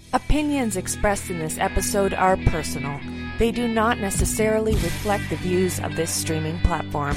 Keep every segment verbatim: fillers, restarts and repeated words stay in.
Opinions expressed in this episode are personal. They do not necessarily reflect the views of this streaming platform.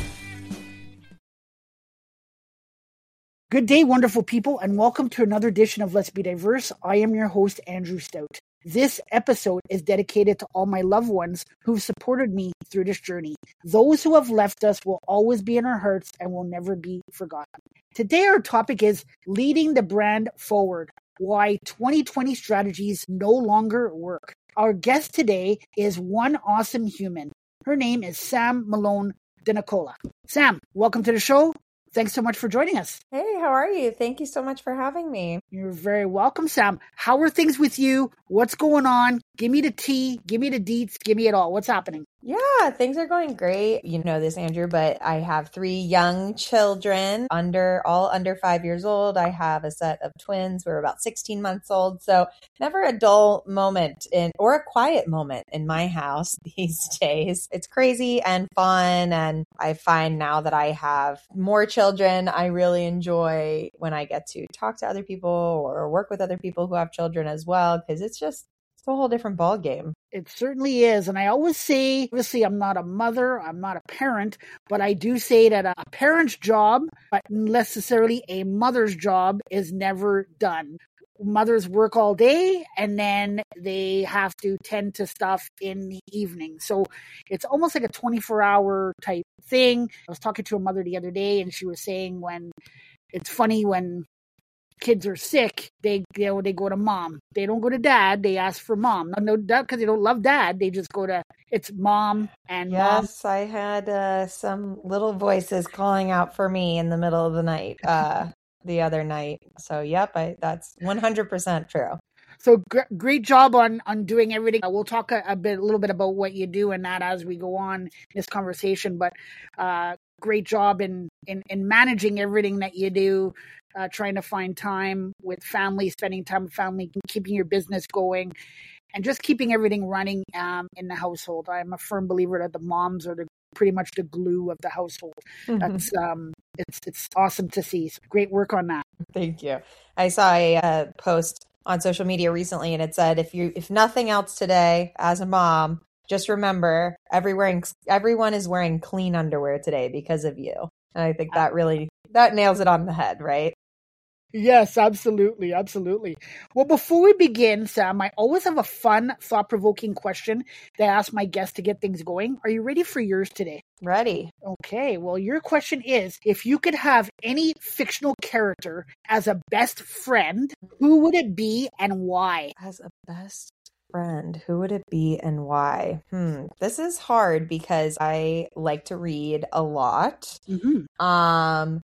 Good day, wonderful people, and welcome to another edition of Let's Be Diverse. I am your host, Andrew Stout. This episode is dedicated to all my loved ones who've supported me through this journey. Those who have left us will always be in our hearts and will never be forgotten. Today, our topic is leading the brand forward. Why twenty twenty strategies no longer work. Our guest today is one awesome human. Her name is Sam Malone DeNicola. Sam, welcome to the show. Thanks so much for joining us. Hey, how are you? Thank you so much for having me. You're very welcome, Sam. How are things with you? What's going on? Give me the tea. Give me the deets. Give me it all. What's happening? Yeah, things are going great. You know this, Andrew, but I have three young children, under all under five years old. I have a set of twins who are about sixteen months old. So never a dull moment in or a quiet moment in my house these days. It's crazy and fun. And I find now that I have more children, I really enjoy when I get to talk to other people or work with other people who have children as well, because it's just it's a whole different ball game. It certainly is. And I always say, obviously, I'm not a mother, I'm not a parent, but I do say that a parent's job, but necessarily a mother's job, is never done. Mothers work all day and then they have to tend to stuff in the evening. So it's almost like a twenty-four hour type thing. I was talking to a mother the other day and she was saying when it's funny when kids are sick, they you know they go to mom. They don't go to dad. They ask for mom. No, no, because they don't love dad. They just go to it's mom and mom. Yes, I had uh, some little voices calling out for me in the middle of the night uh, the other night. So, yep, I, that's one hundred percent true. So gr- great job on, on doing everything. We'll talk a, a bit, a little bit about what you do and that as we go on in this conversation. But uh, great job in, in in managing everything that you do. Uh, trying to find time with family, spending time with family, keeping your business going, and just keeping everything running um, in the household. I'm a firm believer that the moms are the, pretty much the glue of the household. That's um, it's it's awesome to see. So great work on that. Thank you. I saw a uh, post on social media recently, and it said, "If you if nothing else today, as a mom, just remember every wearing, everyone is wearing clean underwear today because of you." And I think that really that nails it on the head, right? Yes, absolutely. Absolutely. Well, before we begin, Sam, I always have a fun, thought-provoking question that I ask my guests to get things going. Are you ready for yours today? Ready. Okay. Well, your question is, if you could have any fictional character as a best friend, who would it be and why? As a best friend, who would it be and why? Hmm. This is hard because I like to read a lot. Mm-hmm. Um,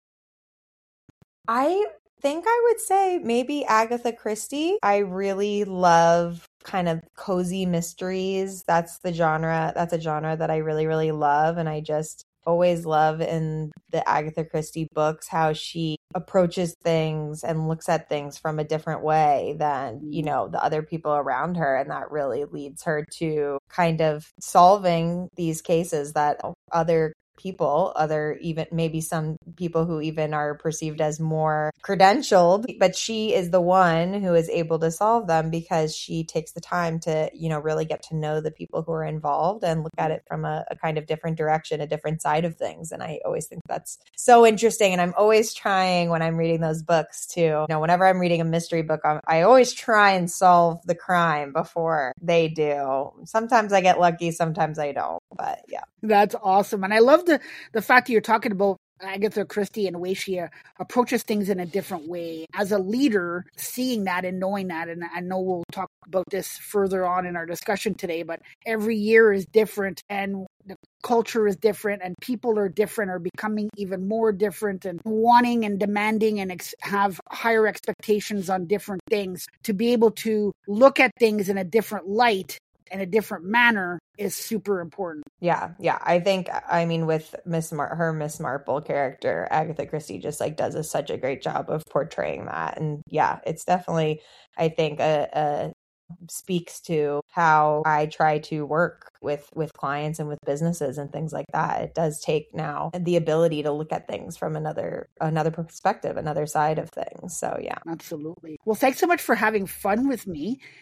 I think I would say maybe Agatha Christie. I really love kind of cozy mysteries. That's the genre. That's a genre that I really, really love. And I just always love in the Agatha Christie books how she approaches things and looks at things from a different way than, you know, the other people around her. And that really leads her to kind of solving these cases that other people, other even maybe some people who even are perceived as more credentialed, but she is the one who is able to solve them because she takes the time to, you know, really get to know the people who are involved and look at it from a, a kind of different direction, a different side of things. And I always think that's so interesting. And I'm always trying when I'm reading those books to, you know, whenever I'm reading a mystery book, I'm, I always try and solve the crime before they do. Sometimes I get lucky, sometimes I don't, but yeah. That's awesome. And I love the, the fact that you're talking about Agatha Christie and the way she uh, approaches things in a different way. As a leader, seeing that and knowing that, and I know we'll talk about this further on in our discussion today, but every year is different and the culture is different and people are different, are becoming even more different and wanting and demanding and ex- have higher expectations on different things. To be able to look at things in a different light in a different manner is super important. Yeah, yeah. I think, I mean, with Miss Mar- her Miss Marple character, Agatha Christie just like does a, such a great job of portraying that. And yeah, it's definitely, I think, a, a speaks to how I try to work with with clients and with businesses and things like that. It does take now the ability to look at things from another another perspective, another side of things. So yeah. Absolutely. Well, thanks so much for having fun with me.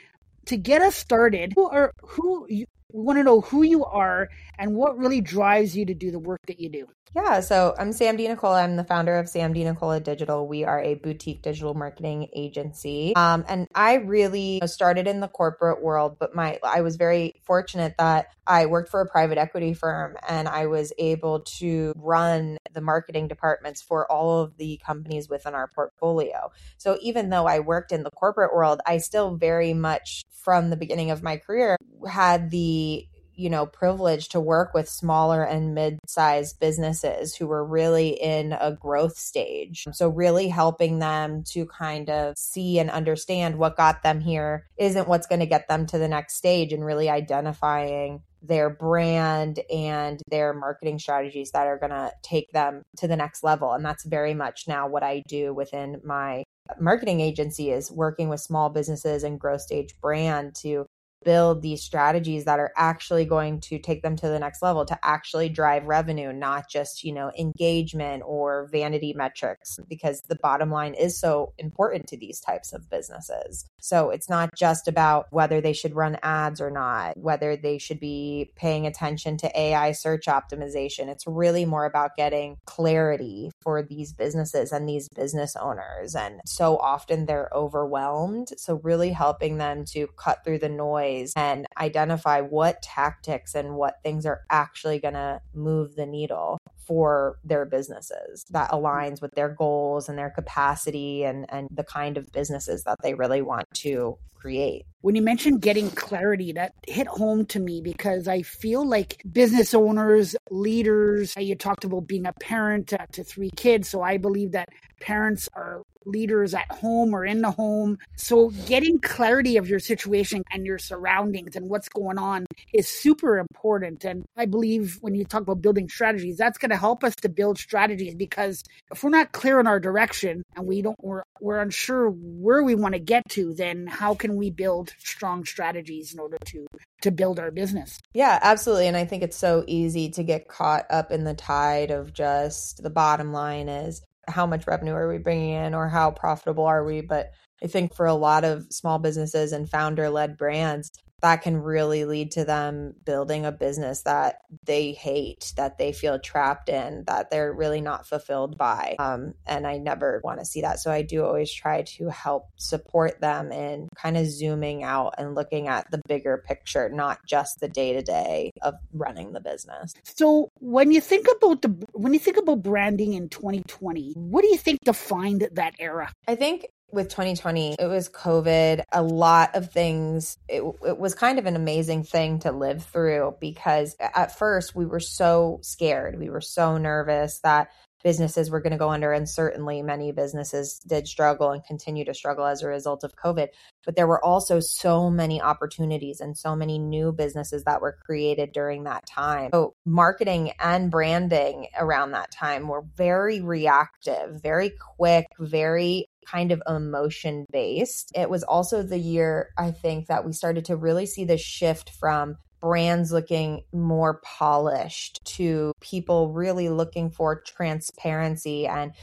to get us started, who are who you we want to know who you are and what really drives you to do the work that you do. Yeah, so I'm Sam DiNicola. I'm the founder of Sam DiNicola Digital. We are a boutique digital marketing agency. Um, and I really started in the corporate world, but my I was very fortunate that I worked for a private equity firm and I was able to run the marketing departments for all of the companies within our portfolio. So even though I worked in the corporate world, I still very much from the beginning of my career had the you know, privilege to work with smaller and mid-sized businesses who were really in a growth stage. So really helping them to kind of see and understand what got them here isn't what's going to get them to the next stage, and really identifying their brand and their marketing strategies that are going to take them to the next level. And that's very much now what I do within my marketing agency, is working with small businesses and growth stage brand to build these strategies that are actually going to take them to the next level, to actually drive revenue, not just, you know, engagement or vanity metrics, because the bottom line is so important to these types of businesses. So it's not just about whether they should run ads or not, whether they should be paying attention to A I search optimization. It's really more about getting clarity for these businesses and these business owners. And so often they're overwhelmed. So really helping them to cut through the noise and identify what tactics and what things are actually going to move the needle for their businesses that aligns with their goals and their capacity and, and the kind of businesses that they really want to create. When you mentioned getting clarity, that hit home to me, because I feel like business owners, leaders, you talked about being a parent to, to three kids. So I believe that parents are leaders at home or in the home. So getting clarity of your situation and your surroundings and what's going on is super important. And I believe when you talk about building strategies, that's going to help us to build strategies, because if we're not clear in our direction and we don't, we're, we're unsure where we want to get to, then how can we build strong strategies in order to to build our business? Yeah, absolutely. And I think it's so easy to get caught up in the tide of just the bottom line is how much revenue are we bringing in or how profitable are we? But I think for a lot of small businesses and founder-led brands, that can really lead to them building a business that they hate, that they feel trapped in, that they're really not fulfilled by. Um, and I never want to see that. So I do always try to help support them in kind of zooming out and looking at the bigger picture, not just the day-to-day of running the business. So when you think about the when you think about branding in twenty twenty, what do you think defined that era? I think with twenty twenty, it was COVID, a lot of things. It, it was kind of an amazing thing to live through, because at first we were so scared. We were so nervous that businesses were going to go under, and certainly many businesses did struggle and continue to struggle as a result of COVID. But there were also so many opportunities and so many new businesses that were created during that time. So marketing and branding around that time were very reactive, very quick, very kind of emotion based. It was also the year, I think, that we started to really see the shift from brands looking more polished to people really looking for transparency and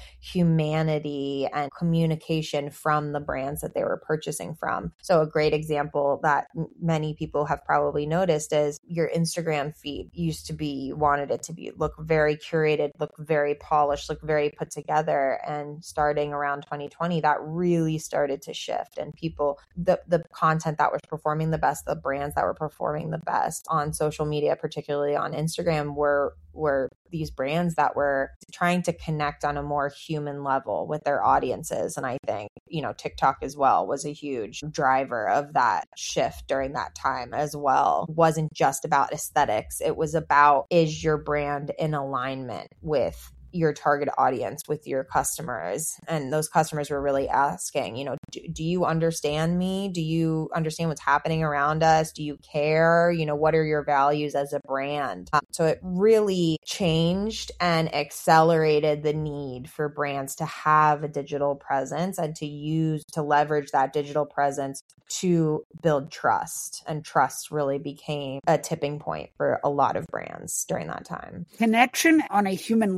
humanity and communication from the brands that they were purchasing from. So a great example that many people have probably noticed is your Instagram feed used to be, you wanted it to be look very curated, look very polished, look very put together. And starting around twenty twenty, that really started to shift, and people, the, the content that was performing the best, the brands that were performing the best on social media, particularly on Instagram, were were these brands that were trying to connect on a more human level with their audiences. And I think, you know, TikTok as well was a huge driver of that shift during that time as well. It wasn't just about aesthetics. It was about, is your brand in alignment with your target audience, with your customers? And those customers were really asking, you know, do, do you understand me? Do you understand what's happening around us? Do you care? You know, what are your values as a brand? Um, so it really changed and accelerated the need for brands to have a digital presence and to use, to leverage that digital presence to build trust. And trust really became a tipping point for a lot of brands during that time. Connection on a human level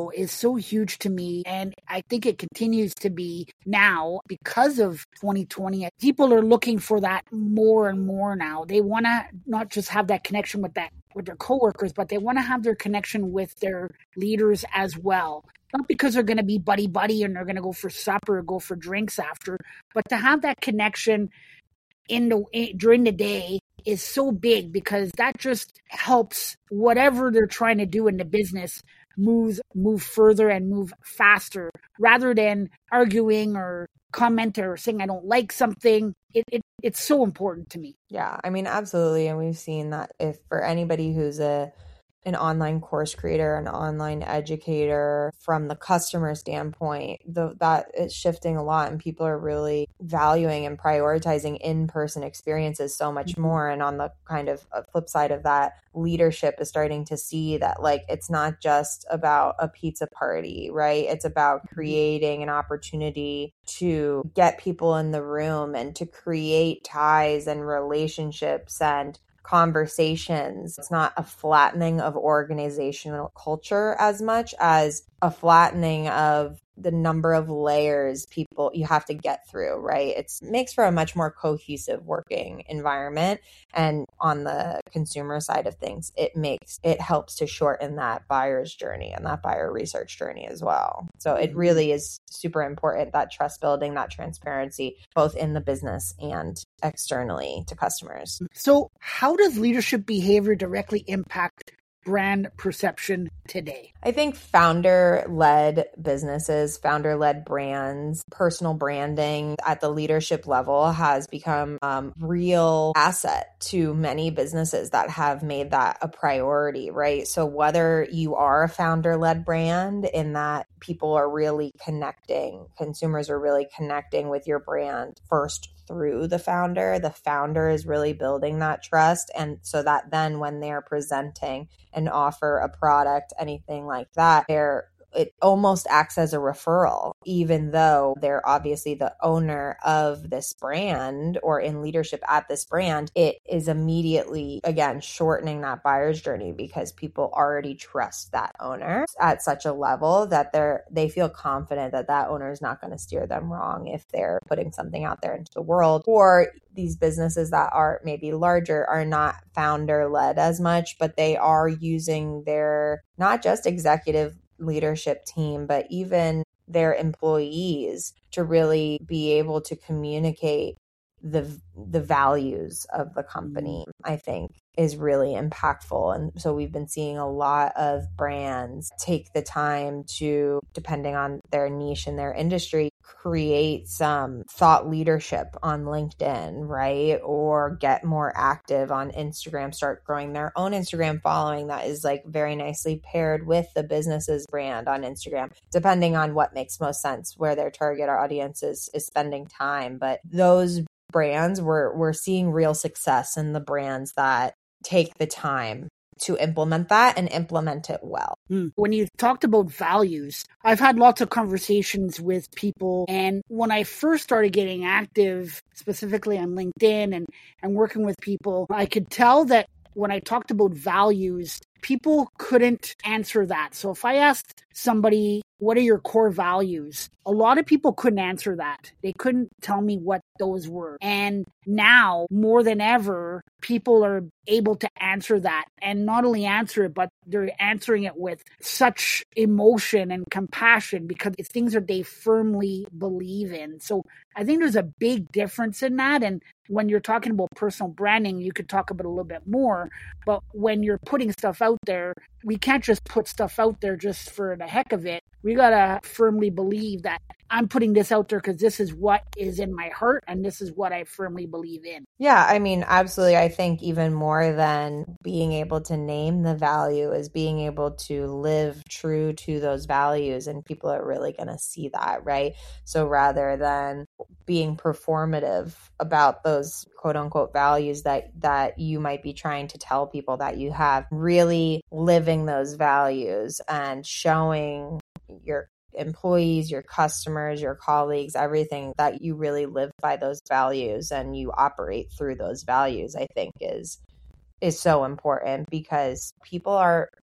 is so huge to me. And I think it continues to be now because of twenty twenty. People are looking for that more and more now. They want to not just have that connection with that with their coworkers, but they want to have their connection with their leaders as well. Not because they're going to be buddy buddy and they're going to go for supper or go for drinks after, but to have that connection in the in, during the day is so big, because that just helps whatever they're trying to do in the business move move further and move faster, rather than arguing or comment or saying I don't like something. It, it it's so important to me. Yeah, I mean, absolutely. And we've seen that if for anybody who's a an online course creator, an online educator, from the customer standpoint, the, that is shifting a lot, and people are really valuing and prioritizing in-person experiences so much more. And on the kind of flip side of that, leadership is starting to see that, like, it's not just about a pizza party, right? It's about creating an opportunity to get people in the room and to create ties and relationships and conversations. It's not a flattening of organizational culture as much as a flattening of the number of layers people you have to get through, right? It's, it makes for a much more cohesive working environment. And on the consumer side of things, it makes, it helps to shorten that buyer's journey and that buyer research journey as well. So it really is super important, that trust building, that transparency, both in the business and externally to customers. So how does leadership behavior directly impact brand perception today? I think founder-led businesses, founder-led brands, personal branding at the leadership level has become a um, real asset to many businesses that have made that a priority, right? So whether you are a founder-led brand in that people are really connecting, consumers are really connecting with your brand first through the founder, the founder is really building that trust. And so that then when they're presenting an offer, a product, anything like that, they're it almost acts as a referral, even though they're obviously the owner of this brand or in leadership at this brand. It is immediately, again, shortening that buyer's journey because people already trust that owner at such a level that they're they feel confident that that owner is not going to steer them wrong if they're putting something out there into the world. Or these businesses that are maybe larger are not founder led as much, but they are using their not just executive leadership team, but even their employees to really be able to communicate the the values of the company, I think is really impactful. And so we've been seeing a lot of brands take the time to, depending on their niche and their industry, create some thought leadership on LinkedIn, right? Or get more active on Instagram, start growing their own Instagram following that is like very nicely paired with the business's brand on Instagram, depending on what makes most sense, where their target audience is, is spending time. But those brands, we're, we're seeing real success in the brands that take the time to implement that and implement it well. When you talked about values, I've had lots of conversations with people. And when I first started getting active, specifically on LinkedIn and, and working with people, I could tell that when I talked about values, people couldn't answer that. So if I asked somebody, what are your core values? A lot of people couldn't answer that. They couldn't tell me what those were. And now, more than ever, people are able to answer that, and not only answer it, but they're answering it with such emotion and compassion because it's things that they firmly believe in. So I think there's a big difference in that. And when you're talking about personal branding, you could talk about it a little bit more. But when you're putting stuff out there, we can't just put stuff out there just for the heck of it. We got to firmly believe that I'm putting this out there because this is what is in my heart and this is what I firmly believe in. Yeah, I mean, absolutely. I think even more than being able to name the value is being able to live true to those values, and people are really going to see that, right? So rather than being performative about those quote unquote values that, that you might be trying to tell people that you have, really living those values and showing your employees, your customers, your colleagues, everything that you really live by those values and you operate through those values, I think is is so important, because people are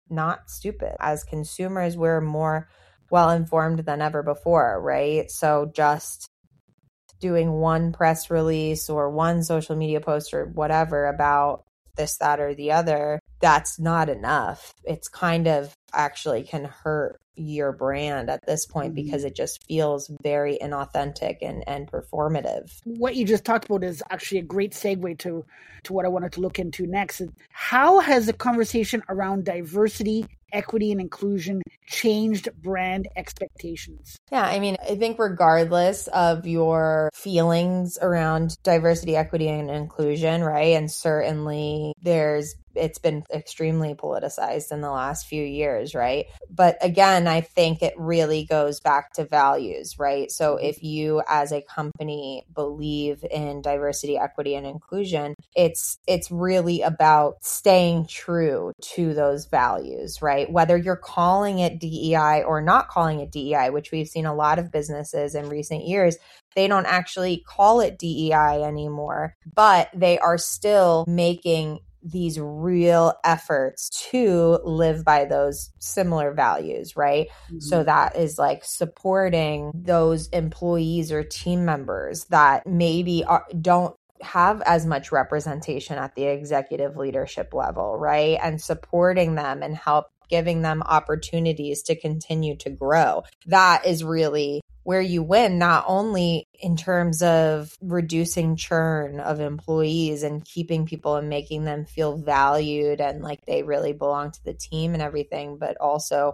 not stupid. As consumers, we're more well informed than ever before, right? So just doing one press release or one social media post or whatever about this, that, or the other, that's not enough. It's kind of actually can hurt your brand at this point mm-hmm. because it just feels very inauthentic and, and performative. What you just talked about is actually a great segue to, to what I wanted to look into next. How has the conversation around diversity, equity, and inclusion changed brand expectations? Yeah, I mean, I think regardless of your feelings around diversity, equity, and inclusion, right? And certainly there's it's been extremely politicized in the last few years, right? But again, I think it really goes back to values, right? So if you as a company believe in diversity, equity, and inclusion, it's it's really about staying true to those values, right? Whether you're calling it D E I or not calling it D E I, which we've seen a lot of businesses in recent years, they don't actually call it D E I anymore, but they are still making these real efforts to live by those similar values, right? Mm-hmm. So that is like supporting those employees or team members that maybe are, don't have as much representation at the executive leadership level, right? And supporting them and help giving them opportunities to continue to grow. That is really where you win, not only in terms of reducing churn of employees and keeping people and making them feel valued and like they really belong to the team and everything, but also,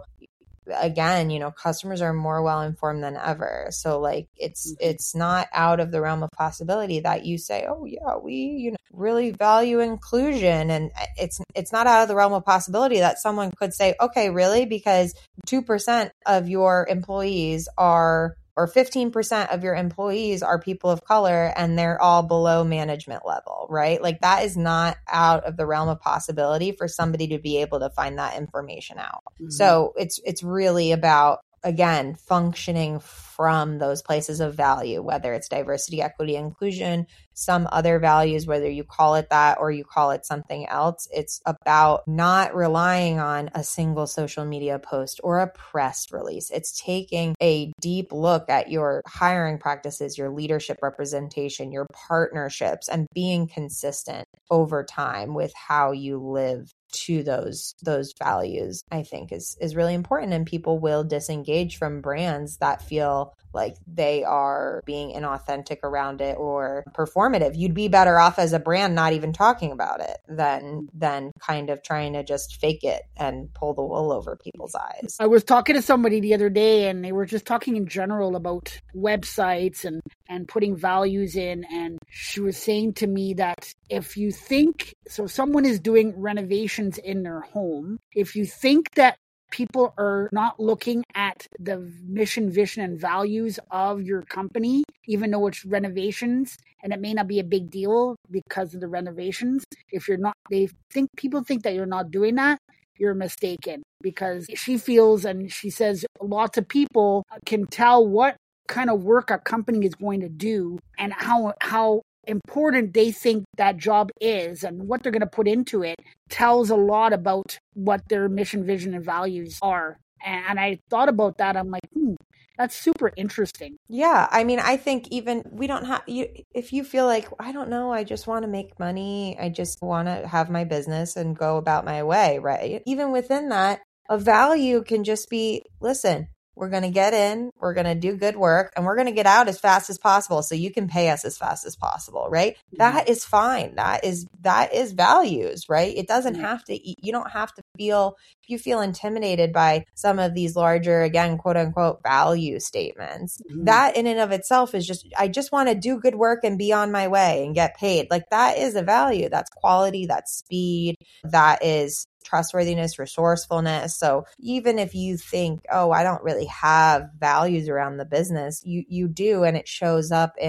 again, you know, customers are more well informed than ever. So like it's mm-hmm. it's not out of the realm of possibility that you say, oh yeah, we, you know, really value inclusion. And it's it's not out of the realm of possibility that someone could say, okay, really? Because two percent of your employees are or fifteen percent of your employees are people of color and they're all below management level, right? Like that is not out of the realm of possibility for somebody to be able to find that information out. Mm-hmm. So it's it's really about, again, functioning from those places of value, whether it's diversity, equity, inclusion, some other values, whether you call it that or you call it something else. It's about not relying on a single social media post or a press release. It's taking a deep look at your hiring practices, your leadership representation, your partnerships, and being consistent over time with how you live to those those values, I think is is really important. And people will disengage from brands that feel like they are being inauthentic around it or performative. You'd be better off as a brand not even talking about it than than kind of trying to just fake it and pull the wool over people's eyes. I was talking to somebody the other day and they were just talking in general about websites and and putting values in, and she was saying to me that if you think, so someone is doing renovations in their home, if you think that people are not looking at the mission, vision, and values of your company, even though it's renovations, and it may not be a big deal because of the renovations, if you're not, they think, people think that you're not doing that, you're mistaken. Because she feels, and she says, lots of people can tell what kind of work a company is going to do and how how important they think that job is and what they're going to put into it tells a lot about what their mission, vision, and values are. And, and I thought about that. I'm like, hmm, that's super interesting. Yeah. I mean, I think even we don't have, you, if you feel like, I don't know, I just want to make money, I just want to have my business and go about my way, right? Even within that, a value can just be, listen, we're going to get in, we're going to do good work, and we're going to get out as fast as possible so you can pay us as fast as possible, right? Mm-hmm. That is fine. That is that is values, right? It doesn't mm-hmm. have to, you don't have to feel, if you feel intimidated by some of these larger, again, quote unquote, value statements, mm-hmm. that in and of itself is just, I just want to do good work and be on my way and get paid. Like that is a value. That's quality, that's speed, that is trustworthiness, resourcefulness. So even if you think, oh, I don't really have values around the business, you you do, and it shows up in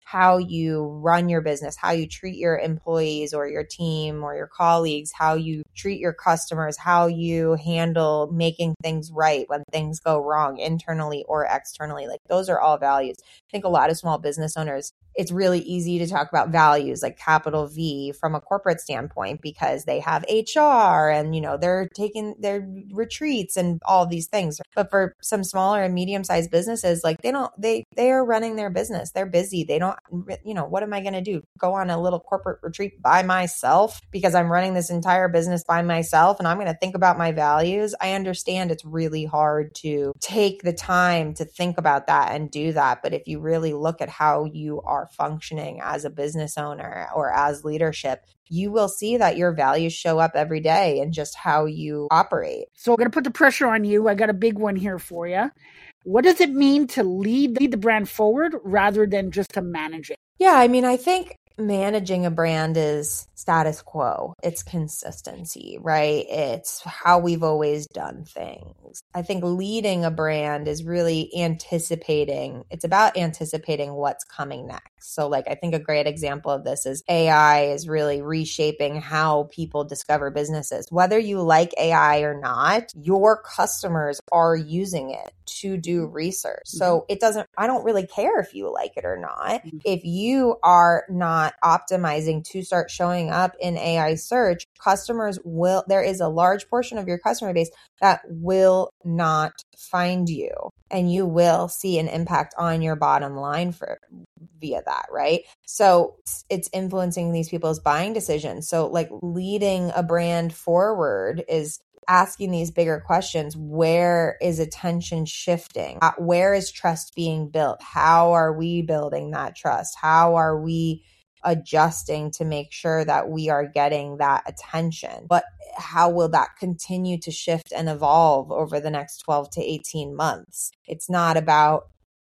how you run your business, how you treat your employees or your team or your colleagues, how you treat your customers, how you handle making things right when things go wrong internally or externally. Like those are all values. I think a lot of small business owners, it's really easy to talk about values like capital V from a corporate standpoint because they have H R and, you know, they're taking their retreats and all these things. But for some smaller and medium-sized businesses, like they don't, they, they are running their business. They're busy. They don't, you know, what am I going to do? Go on a little corporate retreat by myself because I'm running this entire business by myself and I'm going to think about my values. I understand it's really hard to take the time to think about that and do that. But if you really look at how you are functioning as a business owner or as leadership, you will see that your values show up every day and just how you operate. So I'm going to put the pressure on you. I got a big one here for you. What does it mean to lead, lead the brand forward rather than just to manage it? Yeah, I mean, I think managing a brand is status quo. It's consistency, right? It's how we've always done things. I think leading a brand is really anticipating. It's about anticipating what's coming next. So like, I think a great example of this is A I is really reshaping how people discover businesses. Whether you like A I or not, your customers are using it to do research. So it doesn't, I don't really care if you like it or not. If you are not optimizing to start showing up in A I search, customers will, there is a large portion of your customer base that will not find you, and you will see an impact on your bottom line for via that, right? So it's influencing these people's buying decisions. So like leading a brand forward is asking these bigger questions. Where is attention shifting? Where is trust being built? How are we building that trust? How are we adjusting to make sure that we are getting that attention? But how will that continue to shift and evolve over the next twelve to eighteen months? It's not about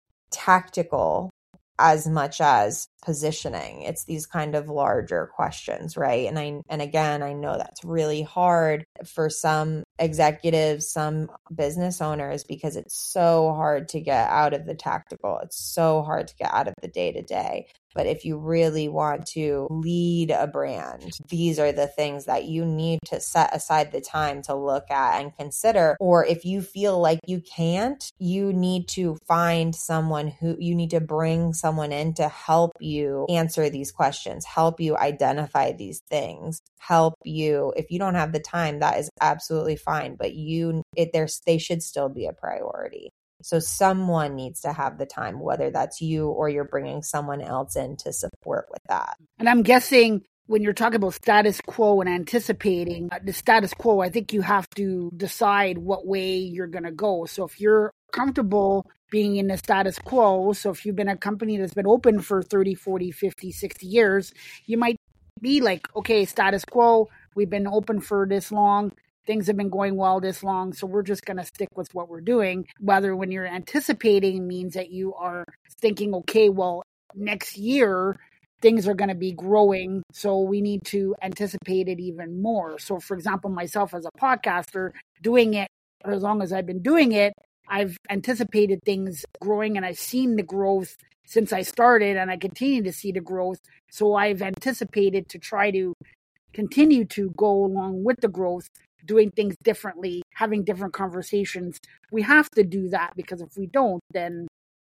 tactical as much as positioning. It's these kind of larger questions, right? And I and again, I know that's really hard for some executives, some business owners, because it's so hard to get out of the tactical. It's so hard to get out of the day-to-day. But if you really want to lead a brand, these are the things that you need to set aside the time to look at and consider. Or if you feel like you can't, you need to find someone who, you need to bring someone in to help you answer these questions, help you identify these things, help you. If you don't have the time, that is absolutely fine. But you, it, there's, they should still be a priority. So someone needs to have the time, whether that's you or you're bringing someone else in to support with that. And I'm guessing when you're talking about status quo and anticipating the status quo, I think you have to decide what way you're going to go. So if you're comfortable being in the status quo, so if you've been a company that's been open for thirty, forty, fifty, sixty years, you might be like, okay, status quo, we've been open for this long. Things have been going well this long, so we're just going to stick with what we're doing. Whether when you're anticipating means that you are thinking, okay, well, next year things are going to be growing, so we need to anticipate it even more. So, for example, myself as a podcaster, doing it, or as long as I've been doing it, I've anticipated things growing, and I've seen the growth since I started, and I continue to see the growth. So I've anticipated to try to continue to go along with the growth, doing things differently, having different conversations. We have to do that, because if we don't, then,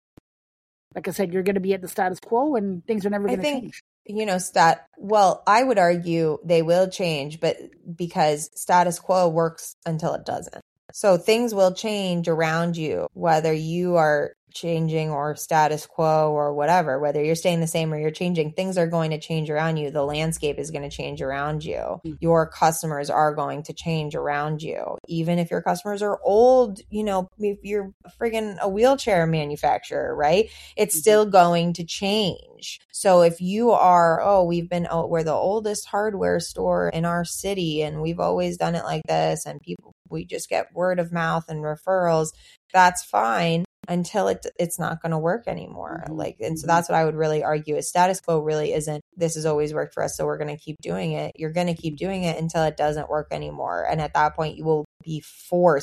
like I said, you're going to be at the status quo and things are never going to change. You know, stat, well, I would argue they will change, but because status quo works until it doesn't. So things will change around you, whether you are changing or status quo or whatever, whether you're staying the same or you're changing, things are going to change around you. The landscape is going to change around you. Your customers are going to change around you. Even if your customers are old, you know, if you're friggin' a wheelchair manufacturer, right? It's still going to change. So if you are, oh, we've been, oh, we're the oldest hardware store in our city and we've always done it like this, and people, we just get word of mouth and referrals, that's fine until it it's not going to work anymore. Mm-hmm. Like, and so that's what I would really argue is status quo really isn't, this has always worked for us, so we're going to keep doing it. You're going to keep doing it until it doesn't work anymore. And at that point, you will be forced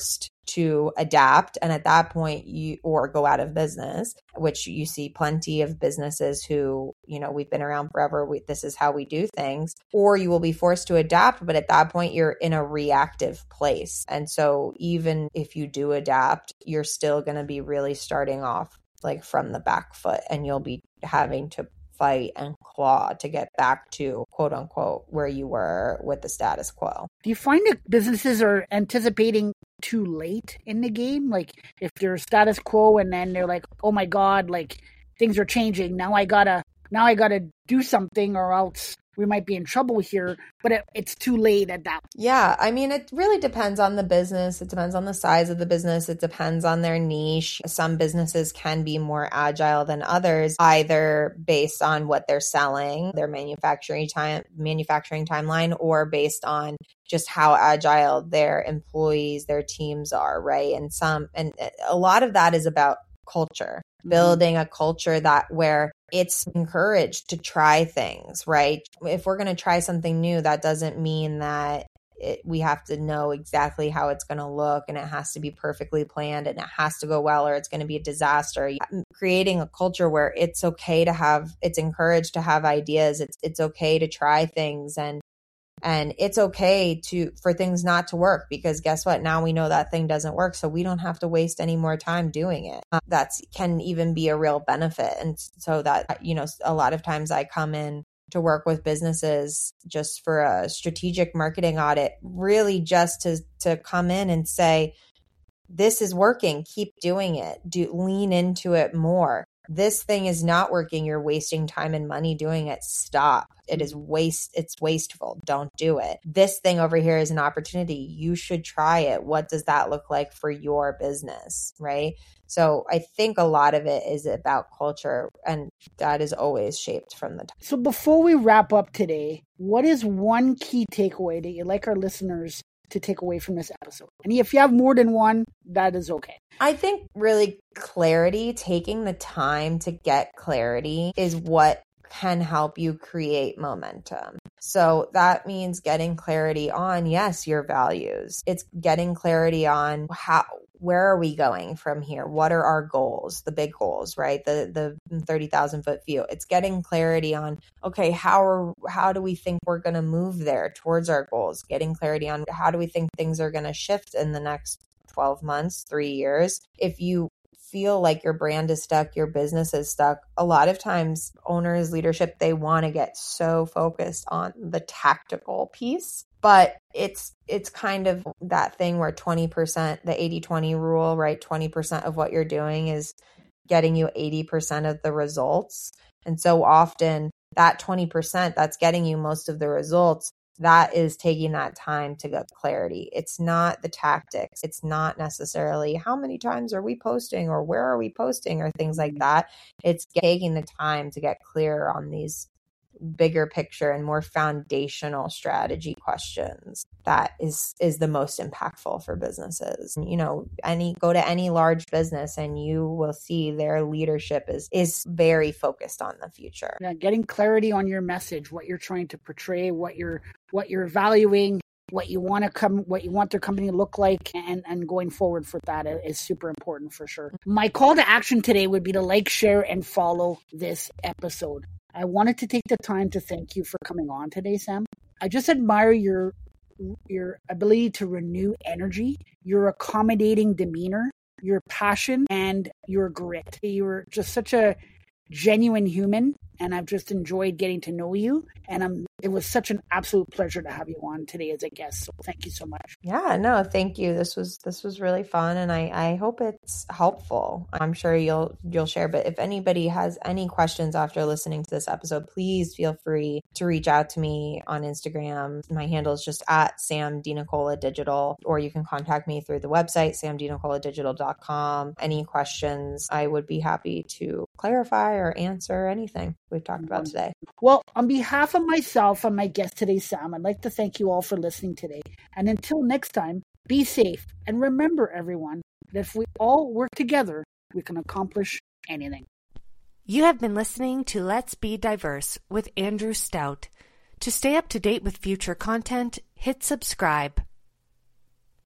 to adapt. And at that point, you or go out of business, which you see plenty of businesses who, you know, we've been around forever. We, this is how we do things. Or you will be forced to adapt. But at that point, you're in a reactive place. And so even if you do adapt, you're still going to be really starting off like from the back foot, and you'll be having to fight and claw to get back to quote unquote where you were with the status quo. Do you find that businesses are anticipating too late in the game? Like if they're status quo and then they're like, oh my God, like things are changing. Now I gotta, now I gotta do something or else we might be in trouble here, but it, it's too late at that. Yeah. I mean, it really depends on the business. It depends on the size of the business. It depends on their niche. Some businesses can be more agile than others, either based on what they're selling, their manufacturing time, manufacturing timeline, or based on just how agile their employees, their teams are, right? And some, and a lot of that is about culture, mm-hmm. building a culture that where it's encouraged to try things, right? If we're going to try something new, that doesn't mean that it, we have to know exactly how it's going to look and it has to be perfectly planned and it has to go well or it's going to be a disaster. Creating a culture where it's okay to have, it's encouraged to have ideas. It's it's okay to try things, and and it's okay to for things not to work, because guess what? Now we know that thing doesn't work, so we don't have to waste any more time doing it. Uh, that's can even be a real benefit. And so that, you know, a lot of times I come in to work with businesses just for a strategic marketing audit, really just to to come in and say, this is working, keep doing it, do lean into it more. This thing is not working. You're wasting time and money doing it. Stop. It is waste. It's wasteful. Don't do it. This thing over here is an opportunity. You should try it. What does that look like for your business? Right. So I think a lot of it is about culture, and that is always shaped from the top. So before we wrap up today, what is one key takeaway that you'd like our listeners to take away from this episode? And if you have more than one, that is okay. I think really clarity, taking the time to get clarity is what can help you create momentum. So that means getting clarity on, yes, your values. It's getting clarity on how, where are we going from here? What are our goals? The big goals, right? The the thirty thousand foot view. It's getting clarity on, okay, how are, how do we think we're going to move there towards our goals? Getting clarity on how do we think things are going to shift in the next twelve months, three years. If you feel like your brand is stuck, your business is stuck, a lot of times owners, leadership, they want to get so focused on the tactical piece. But it's it's kind of that thing where twenty percent, the eighty twenty rule, right? twenty percent of what you're doing is getting you eighty percent of the results. And so often that twenty percent that's getting you most of the results, that is taking that time to get clarity. It's not the tactics. It's not necessarily how many times are we posting or where are we posting or things like that. It's taking the time to get clear on these bigger picture and more foundational strategy questions. That is is the most impactful for businesses. You know, any go to any large business and you will see their leadership is is very focused on the future. Yeah, getting clarity on your message, what you're trying to portray, what you're what you're valuing, what you want to come, what you want their company to look like, and, and going forward for that is super important for sure. My call to action today would be to like, share, and follow this episode. I wanted to take the time to thank you for coming on today, Sam. I just admire your your ability to renew energy, your accommodating demeanor, your passion, and your grit. You're just such a genuine human, and I've just enjoyed getting to know you. And I'm, it was such an absolute pleasure to have you on today as a guest. So thank you so much. Yeah, no, thank you. This was this was really fun, and I, I hope it's helpful. I'm sure you'll you'll share. But if anybody has any questions after listening to this episode, please feel free to reach out to me on Instagram. My handle is just at Sam DiNicola Digital, or you can contact me through the website, sam d nicola digital dot com. Any questions, I would be happy to clarify or answer anything we've talked about today. Well, on behalf of myself and my guest today, Sam, I'd like to thank you all for listening today. And until next time, be safe. And remember, everyone, that if we all work together, we can accomplish anything. You have been listening to Let's Be Diverse with Andrew Stout. To stay up to date with future content, hit subscribe.